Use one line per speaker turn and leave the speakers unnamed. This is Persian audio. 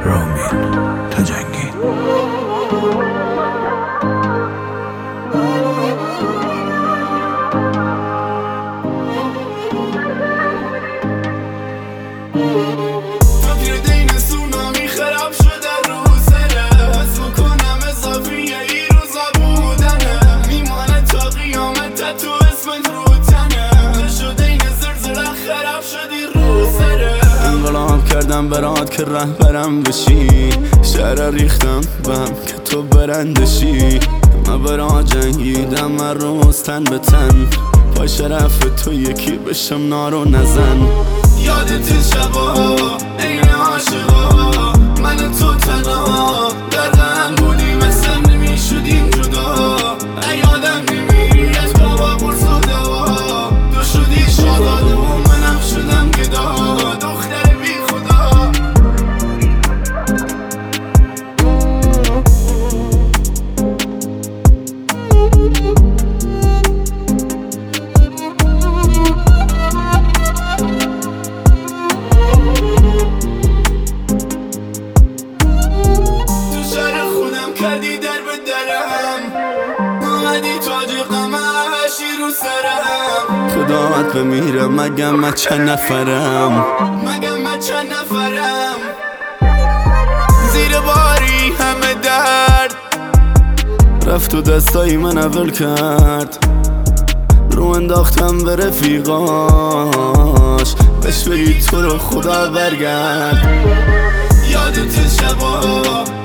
رامین تجنگی.
فکر دین سونامی خراب شده رو سره، حس بکنم اضافیه ای روزا بودنه، میمانه تا قیامت تو اسمت رو تنه، شده این زلزله خراب شدی رو سره. انقلاب کردم برات که رهبرم بشی، شهر ریختم بهم که تو برندشی، من برات جنگیدم من روز تن به تن، با شرف تو یکی بشم نارو نزن. یادت شبا این عاشقا من تو تنها در غم بودیم، مثل نمیشدیم جدا، یادم نمیری از بابا پرساده ها، تو شدی شاداده و منم شدم گدا، دختر بی خدا. کردی در به درم، اومدی تاج قمشی رو سرم، خداوند بمیرم مگم من چند نفرم، زیر باری همه درد رفت و دستای من اول کرد، رو انداختم به رفیقاش بهش بگی تو رو خدا برگرد. یادت شبا